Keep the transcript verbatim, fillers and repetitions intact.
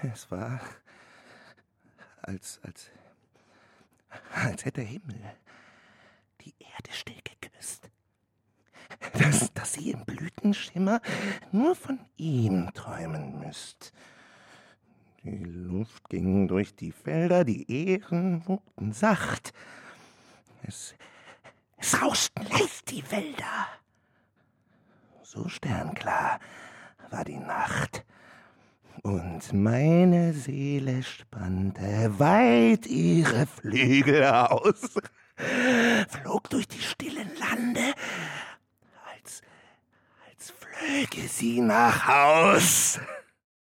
Es war, als, als, als hätte der Himmel die Erde still geküsst. Dass, dass sie im Blütenschimmer nur von ihm träumen müsst. Die Luft ging durch die Felder, die Ähren wogten sacht. Es, es rauschten leicht die Wälder. So sternklar war die Nacht. Und meine Seele spannte weit ihre Flügel aus, flog durch die stillen Lande, als, als flöge sie nach Haus.